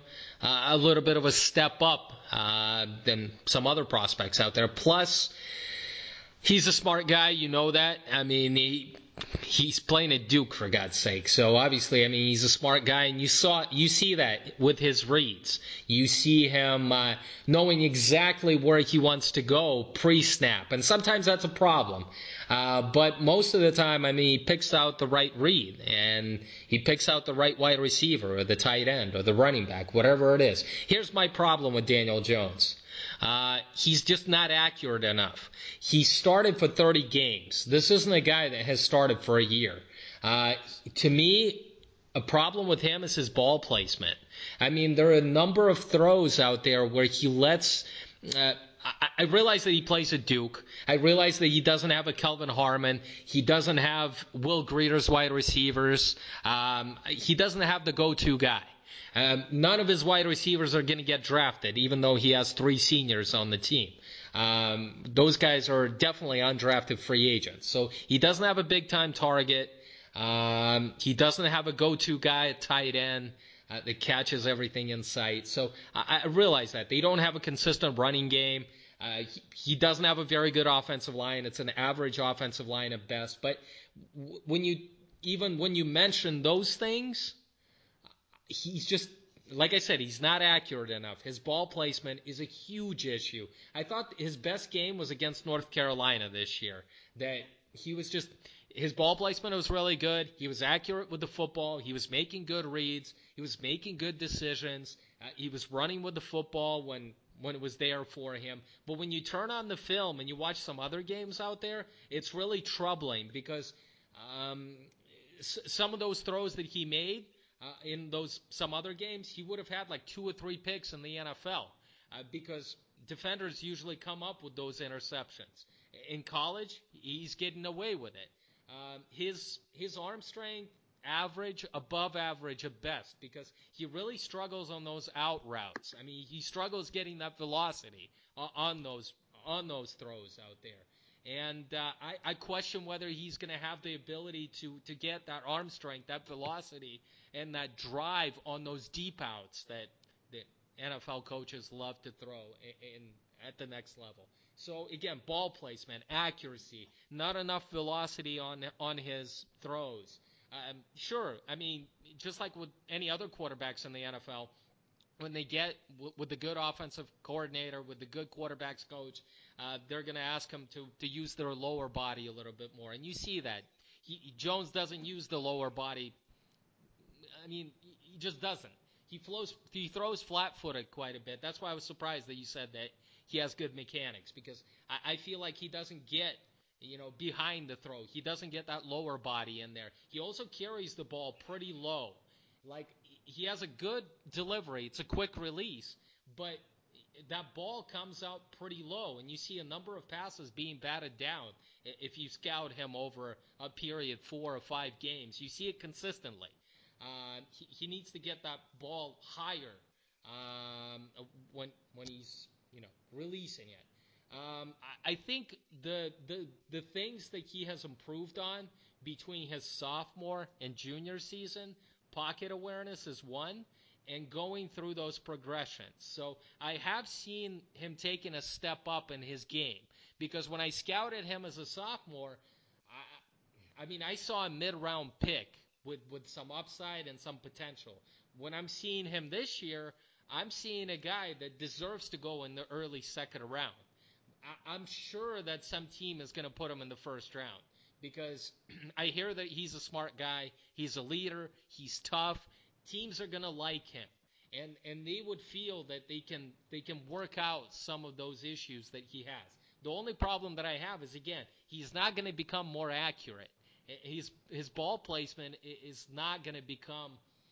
uh, a little bit of a step up uh, than some other prospects out there. Plus, he's a smart guy. You know that. I mean, he he's playing at Duke, for God's sake. So obviously, I mean, he's a smart guy, and you saw you see that with his reads. You see him uh, knowing exactly where he wants to go pre-snap, and sometimes that's a problem. Uh, but most of the time, I mean, he picks out the right read, and he picks out the right wide receiver or the tight end or the running back, whatever it is. Here's my problem with Daniel Jones. Uh, he's just not accurate enough. He started for thirty games. This isn't a guy that has started for a year. Uh, to me, a problem with him is his ball placement. I mean, there are a number of throws out there where he lets... Uh, I, I realize that he plays at Duke. I realize that he doesn't have a Kelvin Harmon. He doesn't have Will Greer's wide receivers. Um, he doesn't have the go-to guy. Um, none of his wide receivers are going to get drafted, even though he has three seniors on the team. Um, those guys are definitely undrafted free agents. So he doesn't have a big-time target. Um, he doesn't have a go-to guy at tight end uh, that catches everything in sight. So I, I realize that. They don't have a consistent running game. Uh, he, he doesn't have a very good offensive line. It's an average offensive line at best. But w- when you even when you mention those things, he's just, like I said, he's not accurate enough. His ball placement is a huge issue. I thought his best game was against North Carolina this year. That he was just, his ball placement was really good. He was accurate with the football. He was making good reads. He was making good decisions. Uh, he was running with the football when when it was there for him. But when you turn on the film and you watch some other games out there, it's really troubling because um, s- some of those throws that he made, Uh, in those some other games, he would have had like two or three picks in the N F L uh, because defenders usually come up with those interceptions. In college, he's getting away with it. Um, his his arm strength, average, above average at best, because he really struggles on those out routes. I mean, he struggles getting that velocity uh, on those on those throws out there. And uh, I, I question whether he's going to have the ability to, to get that arm strength, that velocity, and that drive on those deep outs that the N F L coaches love to throw in, in at the next level. So again, ball placement, accuracy, not enough velocity on on his throws. Um, sure, I mean, just like with any other quarterbacks in the N F L, when they get with the good offensive coordinator, with the good quarterbacks coach, uh, they're going to ask them to, to use their lower body a little bit more. And you see that. He, Jones doesn't use the lower body. I mean, he just doesn't. He flows. He throws flat-footed quite a bit. That's why I was surprised that you said that he has good mechanics, because I, I feel like he doesn't get, you know, behind the throw. He doesn't get that lower body in there. He also carries the ball pretty low. Like, he has a good delivery. It's a quick release, but that ball comes out pretty low, and you see a number of passes being batted down. If you scout him over a period, four or five games, you see it consistently. Uh, he, he needs to get that ball higher um, when when he's, you know, releasing it. Um, I, I think the, the the things that he has improved on between his sophomore and junior season, pocket awareness is one, and going through those progressions. So I have seen him taking a step up in his game, because when I scouted him as a sophomore, I, I mean, I saw a mid-round pick with, with some upside and some potential. When I'm seeing him this year, I'm seeing a guy that deserves to go in the early second round. I, I'm sure that some team is going to put him in the first round, because I hear that he's a smart guy, he's a leader, he's tough. Teams are going to like him, and and they would feel that they can they can work out some of those issues that he has. The only problem that I have is, again, he's not going to become more accurate. His his ball placement is not going to become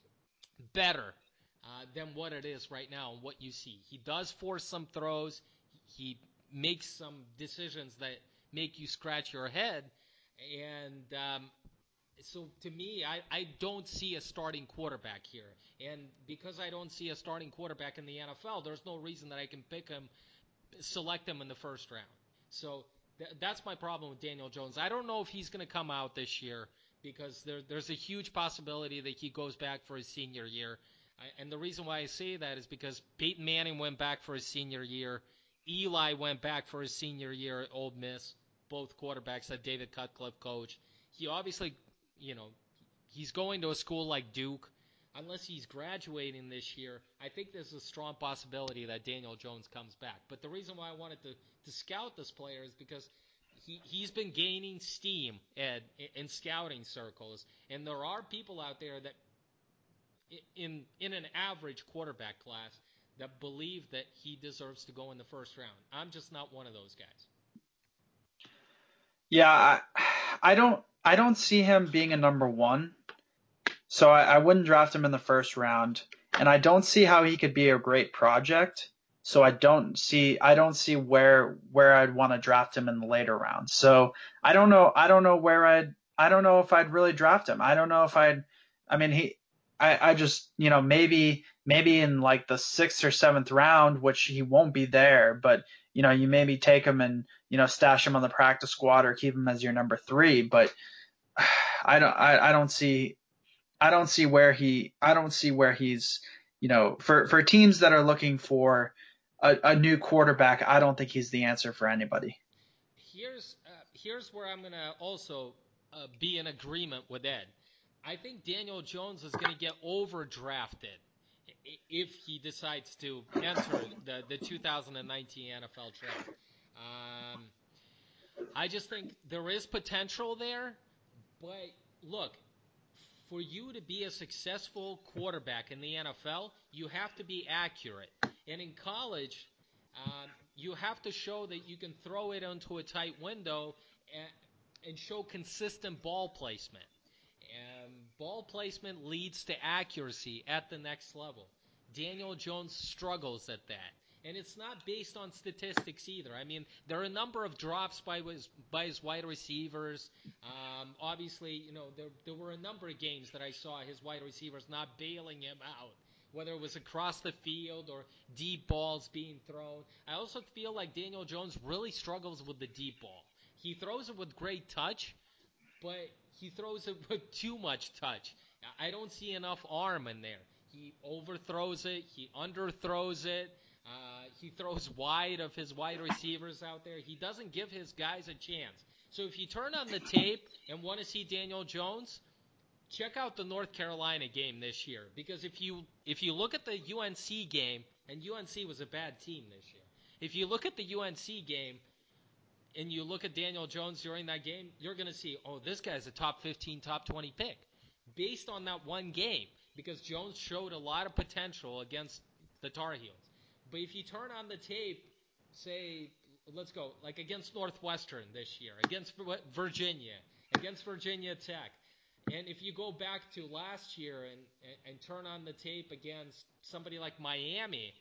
better uh, than what it is right now and what you see. He does force some throws. He makes some decisions that make you scratch your head, and um, so to me, I, I don't see a starting quarterback here. And because I don't see a starting quarterback in the N F L, there's no reason that I can pick him, select him in the first round. So th- that's my problem with Daniel Jones. I don't know if he's going to come out this year, because there, there's a huge possibility that he goes back for his senior year. I, and the reason why I say that is because Peyton Manning went back for his senior year. Eli went back for his senior year at Ole Miss. Both quarterbacks that David Cutcliffe coached. He obviously, you know, he's going to a school like Duke. Unless he's graduating this year, I think there's a strong possibility that Daniel Jones comes back. But the reason why I wanted to, to scout this player is because he, he's been gaining steam at, in scouting circles. And there are people out there that in in an average quarterback class that believe that he deserves to go in the first round. I'm just not one of those guys. Yeah, I, I don't I don't see him being a number one, so I, I wouldn't draft him in the first round, and I don't see how he could be a great project. So I don't see I don't see where where I'd want to draft him in the later rounds. So I don't know I don't know where I'd I don't know if I'd really draft him. I don't know if I'd I mean he I, I just you know maybe maybe in like the sixth or seventh round, which he won't be there, but you know you maybe take him and you know stash him on the practice squad or keep him as your number three. But I don't I, I don't see I don't see where he I don't see where he's you know for for teams that are looking for a, a new quarterback. I don't think he's the answer for anybody. Here's uh, here's where I'm gonna also uh, be in agreement with Ed. I think Daniel Jones is going to get overdrafted if he decides to enter the, the two thousand nineteen N F L draft. Um, I just think there is potential there, but look, for you to be a successful quarterback in the N F L, you have to be accurate. And in college, um, you have to show that you can throw it into a tight window and, and show consistent ball placement. And ball placement leads to accuracy at the next level. Daniel Jones struggles at that. And it's not based on statistics either. I mean, there are a number of drops by his, by his wide receivers. Um, obviously, you know, there, there were a number of games that I saw his wide receivers not bailing him out, whether it was across the field or deep balls being thrown. I also feel like Daniel Jones really struggles with the deep ball. He throws it with great touch, but he throws it with too much touch. I don't see enough arm in there. He overthrows it. He underthrows it. Uh, he throws wide of his wide receivers out there. He doesn't give his guys a chance. So if you turn on the tape and want to see Daniel Jones, check out the North Carolina game this year. Because if you if you look at the U N C game, and U N C was a bad team this year. If you look at the U N C game, and you look at Daniel Jones during that game, you're going to see, oh, this guy's a top fifteen, top twenty pick based on that one game because Jones showed a lot of potential against the Tar Heels. But if you turn on the tape, say, let's go, like against Northwestern this year, against Virginia, against Virginia Tech, and if you go back to last year and, and, and turn on the tape against somebody like Miami,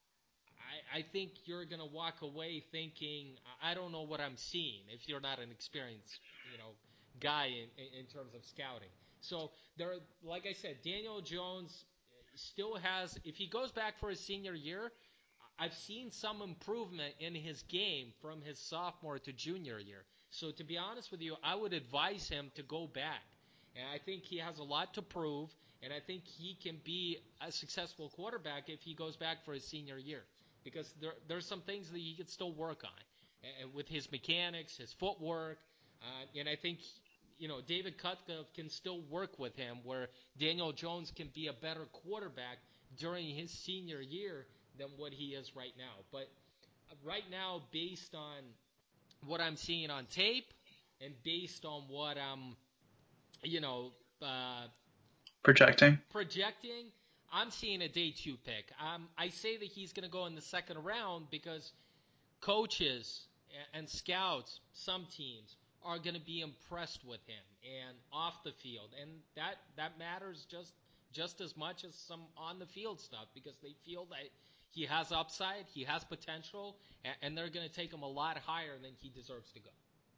I, I think you're going to walk away thinking, I don't know what I'm seeing if you're not an experienced, you know, guy in, in terms of scouting. So there, like I said, Daniel Jones still has, if he goes back for his senior year, I've seen some improvement in his game from his sophomore to junior year. So to be honest with you, I would advise him to go back. And I think he has a lot to prove, and I think he can be a successful quarterback if he goes back for his senior year. Because there there's some things that he could still work on uh, with his mechanics, his footwork, uh, and I think you know David Cutcliffe can still work with him where Daniel Jones can be a better quarterback during his senior year than what he is right now. But right now, based on what I'm seeing on tape and based on what I'm, you know, uh, Projecting. projecting, I'm seeing a day two pick. Um, I say that he's going to go in the second round because coaches and scouts, some teams, are going to be impressed with him and off the field, and that that matters just just as much as some on the field stuff because they feel that he has upside, he has potential, and, and they're going to take him a lot higher than he deserves to go.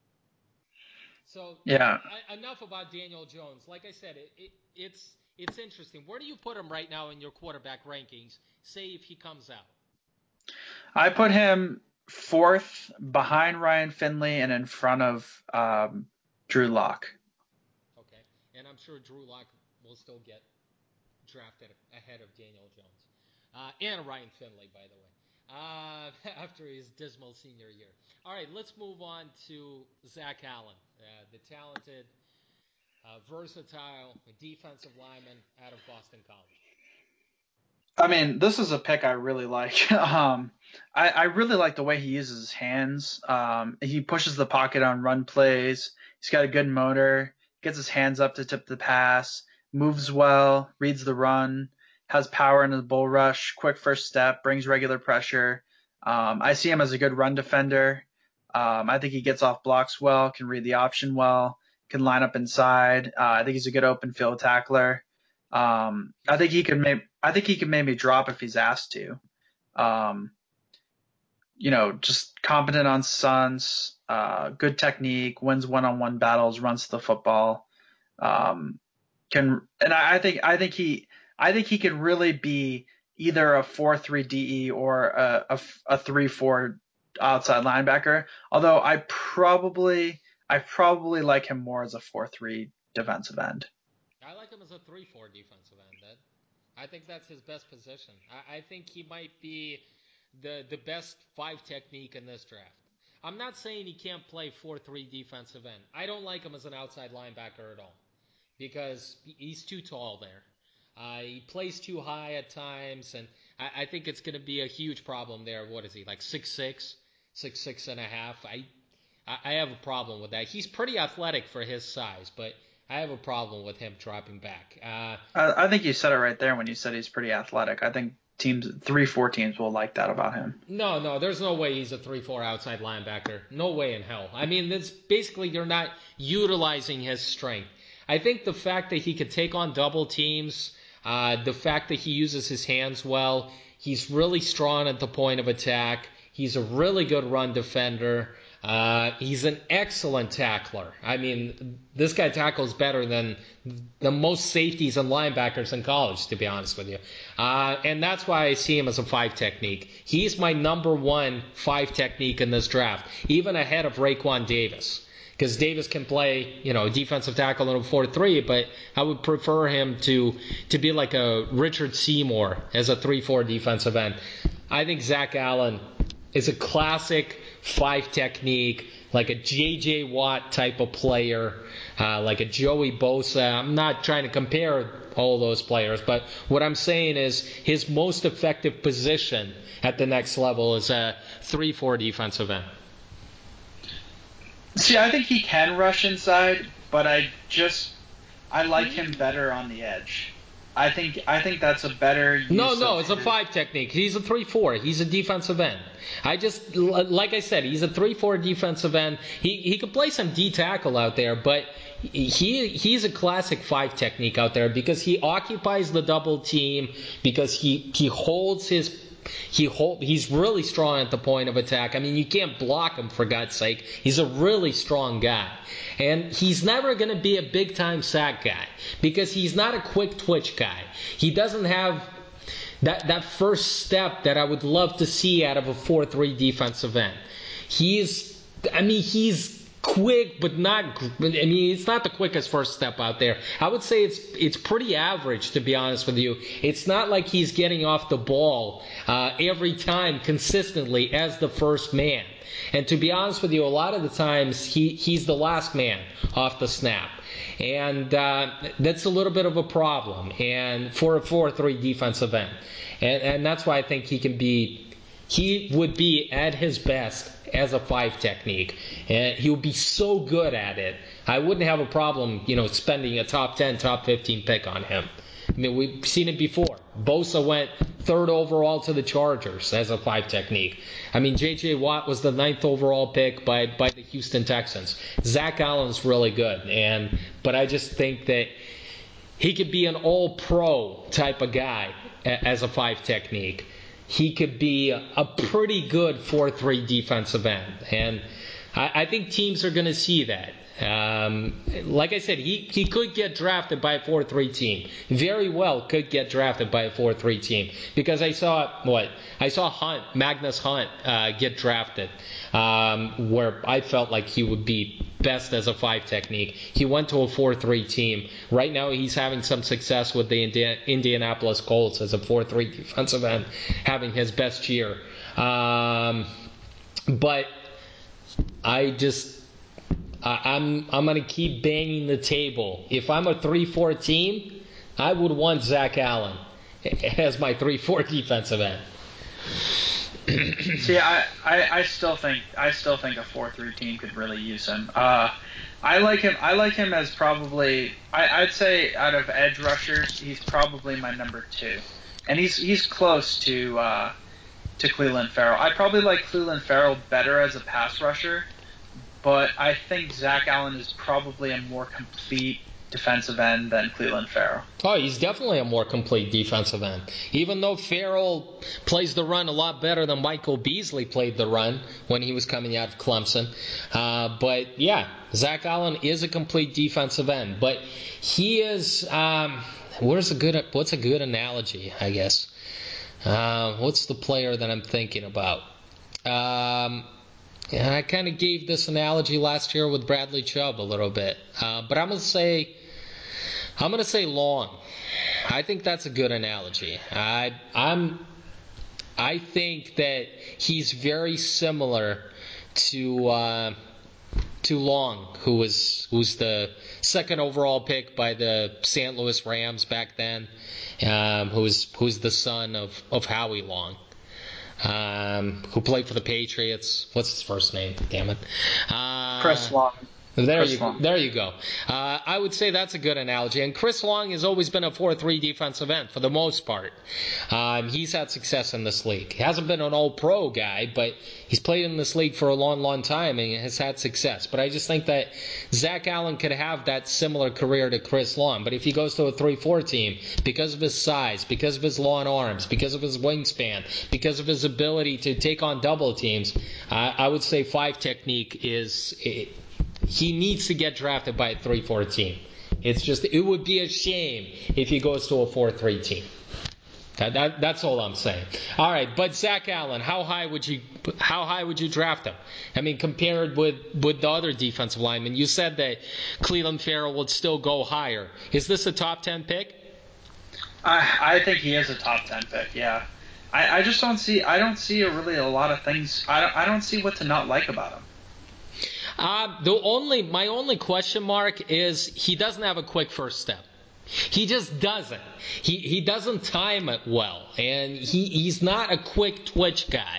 So Yeah. I, enough about Daniel Jones. Like I said, it, it, it's it's interesting. Where do you put him right now in your quarterback rankings? Say if he comes out. I put him fourth behind Ryan Finley and in front of um, Drew Lock. Okay, and I'm sure Drew Lock will still get drafted ahead of Daniel Jones. Uh, and Ryan Finley, by the way. Uh, after his dismal senior year. All right, let's move on to Zach Allen, uh, the talented, uh, versatile defensive lineman out of Boston College. I mean, this is a pick I really like. Um, I, I really like the way he uses his hands. Um, he pushes the pocket on run plays. He's got a good motor. Gets his hands up to tip the pass. Moves well. Reads the run. Has power in the bull rush. Quick first step. Brings regular pressure. Um, I see him as a good run defender. Um, I think he gets off blocks well. Can read the option well. Can line up inside. Uh, I think he's a good open field tackler. Um, I think he could maybe, I think he could maybe drop if he's asked to. Um, you know, just competent on stunts, uh, good technique, wins one-on-one battles, runs the football. Um, can and I, I think I think he I think he could really be either a four three D E or a a, a three four outside linebacker. Although I probably I probably like him more as a four three defensive end. I like him as a three four defensive end, Ed. I think that's his best position. I, I think he might be the the best five technique in this draft. I'm not saying he can't play four three defensive end. I don't like him as an outside linebacker at all because he's too tall there. Uh, he plays too high at times, and I, I think it's going to be a huge problem there. What is he, like six six, six six and a half? I, I have a problem with that. He's pretty athletic for his size, but I have a problem with him dropping back. Uh, I, I think you said it right there when you said he's pretty athletic. I think teams, three, four teams will like that about him. No, no, there's no way he's a three four outside linebacker. No way in hell. I mean, that's basically you're not utilizing his strength. I think the fact that he could take on double teams, uh, the fact that he uses his hands well, he's really strong at the point of attack. He's a really good run defender. Uh, he's an excellent tackler. I mean, this guy tackles better than the most safeties and linebackers in college, to be honest with you. Uh, and that's why I see him as a five technique. He's my number one five technique in this draft, even ahead of Raekwon Davis. Because Davis can play, you know, defensive tackle in a four three, but I would prefer him to to be like a Richard Seymour as a three four defensive end. I think Zach Allen is a classic five technique, like a J J Watt type of player, uh, like a Joey Bosa. I'm not trying to compare all those players, but what I'm saying is his most effective position at the next level is a three four defensive end. See, I think he can rush inside, but I just I like him better on the edge. I think I think that's a better use No, no, of it's a his- five technique. He's a three four. He's a defensive end. I just, like I said, he's a three four defensive end. He he could play some D tackle out there, but he he's a classic five technique out there because he occupies the double team, because he he holds his He hold, he's really strong at the point of attack. I mean, you can't block him, for God's sake. He's a really strong guy. And he's never going to be a big-time sack guy because he's not a quick twitch guy. He doesn't have that, that first step that I would love to see out of a four three defensive end. He's, I mean, he's quick, but not, I mean, it's not the quickest first step out there. I would say it's it's pretty average, to be honest with you. It's not like he's getting off the ball uh, every time consistently as the first man. And to be honest with you, a lot of the times he, he's the last man off the snap. And uh, that's a little bit of a problem and for a four three defensive end. And, and that's why I think he can be, he would be at his best as a five technique. And he would be so good at it. I wouldn't have a problem, you know, spending a top ten, top fifteen pick on him. I mean, we've seen it before. Bosa went third overall to the Chargers as a five technique. I mean, J J Watt was the ninth overall pick by, by the Houston Texans. Zach Allen's really good, and but I just think that he could be an all-pro type of guy as a five technique. He could be a pretty good four three defensive end, and I, I think teams are going to see that. Um, like I said, he, he could get drafted by a four three team. Very well could get drafted by a four three team. Because I saw, what? I saw Hunt, Magnus Hunt, uh, get drafted, um, where I felt like he would be best as a five technique. He went to a four three team. Right now he's having some success with the Indi- Indianapolis Colts as a four three defensive end, having his best year. Um, but I just... I'm I'm going to keep banging the table. If I'm a three four team, I would want Zach Allen as my three four defensive end. See, I, I, I still think I still think a four three team could really use him. Uh, I like him. I like him as probably I, I'd say out of edge rushers, he's probably my number two, and he's he's close to uh, to Cleveland Farrell. I probably like Cleveland Farrell better as a pass rusher. But I think Zach Allen is probably a more complete defensive end than Cleveland Farrell. Oh, he's definitely a more complete defensive end. Even though Farrell plays the run a lot better than Michael Beasley played the run when he was coming out of Clemson. Uh, but yeah, Zach Allen is a complete defensive end. But he is, um, where's a good, what's a good analogy, I guess? Uh, what's the player that I'm thinking about? Um... And I kind of gave this analogy last year with Bradley Chubb a little bit, uh, but I'm gonna say, I'm gonna say long. I think that's a good analogy. I, I'm, I think that he's very similar to uh, to Long, who was who's the second overall pick by the Saint Louis Rams back then, um, who's who's the son of of Howie Long. Um, who played for the Patriots. What's his first name? Damn it. Uh, Chris Long. There Chris you Long. there you go. Uh, I would say that's a good analogy. And Chris Long has always been a four three defensive end for the most part. Um, he's had success in this league. He hasn't been an all-pro guy, but he's played in this league for a long, long time and has had success. But I just think that Zach Allen could have that similar career to Chris Long. But if he goes to a three four team, because of his size, because of his long arms, because of his wingspan, because of his ability to take on double teams, I, I would say five technique is... It, he needs to get drafted by a three four team. It's just, it would be a shame if he goes to a four three team. That, that, that's all I'm saying. All right, but Zach Allen, how high would you how high would you draft him? I mean, compared with, with the other defensive linemen, you said that Cleveland Farrell would still go higher. Is this a top ten pick? I I think he is a top ten pick. Yeah, I, I just don't see I don't see a really a lot of things. I don't I don't see what to not like about him. Uh, the only my only question mark is he doesn't have a quick first step. He just doesn't. He he doesn't time it well, and he, he's not a quick twitch guy.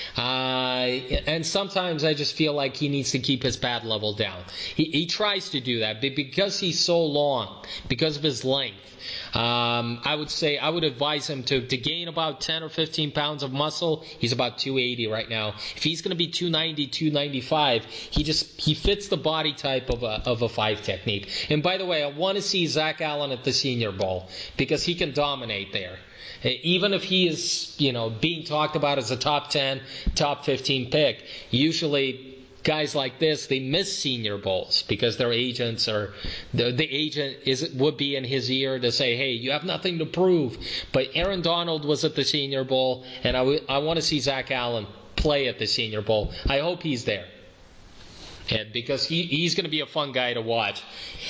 Uh, and sometimes I just feel like he needs to keep his pad level down. He he tries to do that, but because he's so long, because of his length, um, I would say I would advise him to, to gain about ten or fifteen pounds of muscle. He's about two eighty right now. If he's going to be two ninety, two ninety-five, he just he fits the body type of a of a five technique. And by the way, I want to see Zach Allen at the Senior Bowl because he can dominate there. Even if he is, you know, being talked about as a top ten, top fifteen pick, usually guys like this, they miss Senior Bowls because their agents or the, the agent is would be in his ear to say, hey, you have nothing to prove. But Aaron Donald was at the Senior Bowl, and I, w- I want to see Zach Allen play at the Senior Bowl. I hope he's there. And because he, he's going to be a fun guy to watch.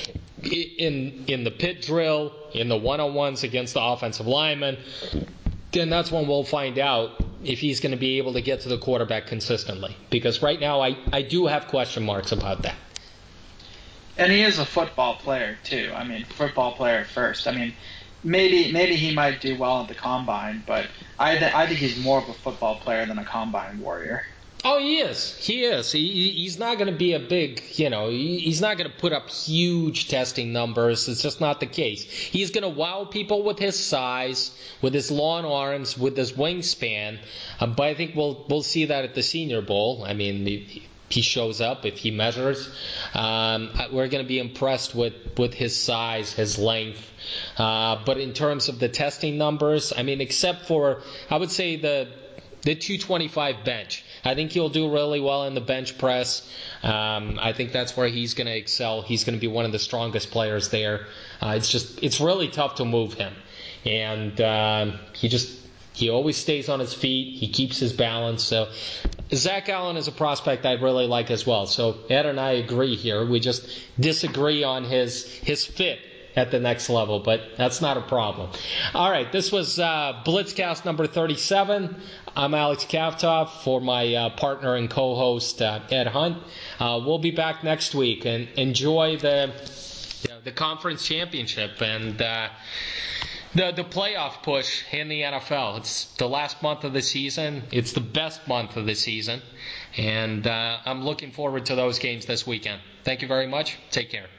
In in the pit drill, in the one-on-ones against the offensive linemen, then that's when we'll find out if he's going to be able to get to the quarterback consistently. Because right now I, I do have question marks about that. And he is a football player too. I mean, football player first. I mean, maybe maybe he might do well at the combine, but I th- I think he's more of a football player than a combine warrior. Oh, he is. He is. He, he's not going to be a big, you know, he, he's not going to put up huge testing numbers. It's just not the case. He's going to wow people with his size, with his long arms, with his wingspan. Uh, but I think we'll we'll see that at the Senior Bowl. I mean, he, he shows up if he measures. Um, we're going to be impressed with, with his size, his length. Uh, but in terms of the testing numbers, I mean, except for, I would say the the two twenty-five bench. I think he'll do really well in the bench press. Um, I think that's where he's going to excel. He's going to be one of the strongest players there. Uh, it's just it's really tough to move him, and uh, he just he always stays on his feet. He keeps his balance. So Zach Allen is a prospect I really like as well. So Ed and I agree here. We just disagree on his his fit at the next level, but that's not a problem. All right, this was uh, Blitzcast number thirty-seven. I'm Alex Kavtov for my uh, partner and co-host uh, Ed Hunt. Uh, we'll be back next week, and enjoy the you know, the conference championship and uh, the the playoff push in the N F L. It's the last month of the season. It's the best month of the season, and uh, I'm looking forward to those games this weekend. Thank you very much. Take care.